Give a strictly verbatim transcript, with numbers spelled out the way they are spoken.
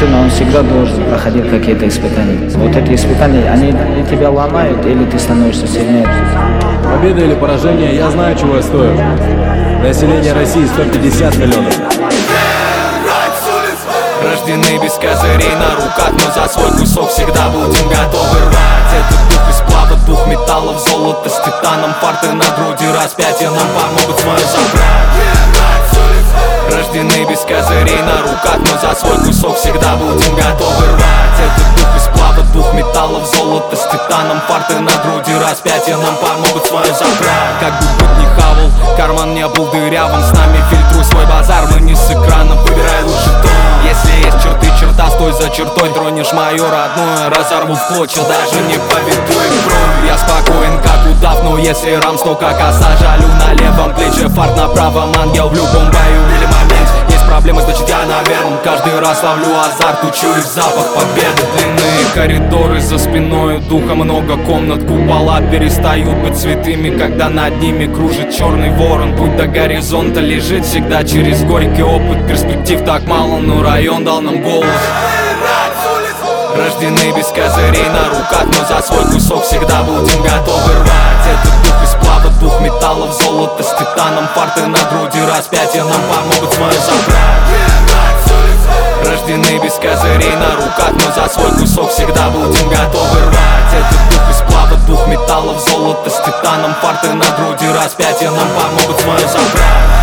мужчина, он всегда должен проходить какие-то испытания. Вот эти испытания, они или тебя ломают, или ты становишься сильнее. Победа или поражение, я знаю, чего я стою. Население России сто пятьдесят миллионов. Рождены без козырей на руках, но за свой кусок всегда будем готовы рвать. Это дух из сплава, дух металлов, золото с титаном, фарты на груди, распятия нам помогут свое забрать. Рождены без козырей на руках, но за свой кусок всегда будем готовы рвать. Это дух из сплава, дух металлов, золото с титаном, фарты на груди, распятия нам помогут свое забрать. Как бы быть не хавал, карман не был дырявым, с нами фильтруй свой базар, мы не с экрана, выбирай лучше то. Если есть черты, черта, стой за чертой, тронешь мою родную, разорву в клочья, даже не поведу их бровью. Я спокоен, как удав, но если рамс, то как оса, жалю на левом плече, фарт на правом, ангел в любом бою или моменте. Есть проблемы, значит я на верном, каждый раз ловлю азарт, учусь запах победы. Длинные коридоры за спиной, духа много комнат, купола перестают быть святыми, когда над ними кружит черный ворон. Путь до горизонта лежит всегда через горький опыт, перспектив так мало, но район дал нам голос. Рождены без козырей на руках, но за свой кусок всегда будем готовы рвать. Это дух из сплава, дух металлов, золото с титаном, фарты на груди, распятия нам помогут свое забрать. Рождены без козырей на руках, но за свой кусок всегда будем готовы рвать. Это дух из сплава, дух металлов, золото с титаном, фарты на груди, распятия нам помогут свое забрать.